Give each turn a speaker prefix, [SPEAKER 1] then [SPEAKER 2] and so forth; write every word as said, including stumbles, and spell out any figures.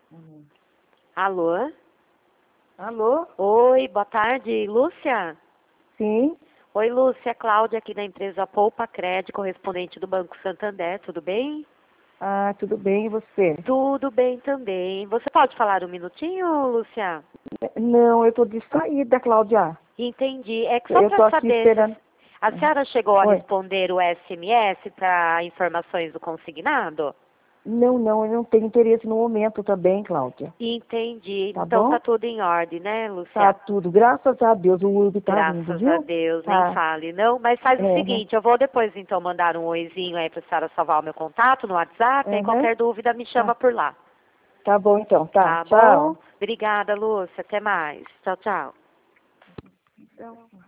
[SPEAKER 1] Uhum.
[SPEAKER 2] Alô?
[SPEAKER 1] Alô?
[SPEAKER 2] Oi, boa tarde, Lúcia?
[SPEAKER 1] Sim.
[SPEAKER 2] Oi, Lúcia, Cláudia aqui da empresa Poupa Crédito, correspondente do Banco Santander, tudo bem?
[SPEAKER 1] Ah, tudo bem, e você?
[SPEAKER 2] Tudo bem também. Você pode falar um minutinho, Lúcia?
[SPEAKER 1] Não, eu tô distraída, Cláudia.
[SPEAKER 2] Entendi. É que só
[SPEAKER 1] Eu tô
[SPEAKER 2] para
[SPEAKER 1] aqui
[SPEAKER 2] saber
[SPEAKER 1] esperando.
[SPEAKER 2] se a senhora chegou a
[SPEAKER 1] Oi.
[SPEAKER 2] responder o S M S para informações do consignado?
[SPEAKER 1] Não, não, eu não tenho interesse no momento também, Cláudia.
[SPEAKER 2] Entendi.
[SPEAKER 1] Tá
[SPEAKER 2] Então tá
[SPEAKER 1] bom?
[SPEAKER 2] tudo em ordem, né,
[SPEAKER 1] Tá
[SPEAKER 2] Lúcia?
[SPEAKER 1] tudo. Graças a Deus, o Urb tá vindo,
[SPEAKER 2] Graças a
[SPEAKER 1] viu?
[SPEAKER 2] Deus, nem
[SPEAKER 1] Tá.
[SPEAKER 2] fale, não. Mas faz o
[SPEAKER 1] Uhum.
[SPEAKER 2] seguinte, eu vou depois então mandar um oizinho aí pra senhora salvar o meu contato no WhatsApp, aí
[SPEAKER 1] Uhum.
[SPEAKER 2] qualquer dúvida me chama
[SPEAKER 1] Tá.
[SPEAKER 2] por lá.
[SPEAKER 1] Tá bom, então. Tá.
[SPEAKER 2] Tá bom?
[SPEAKER 1] Tchau.
[SPEAKER 2] Obrigada, Lúcia. Até mais. Tchau, tchau.
[SPEAKER 1] Então.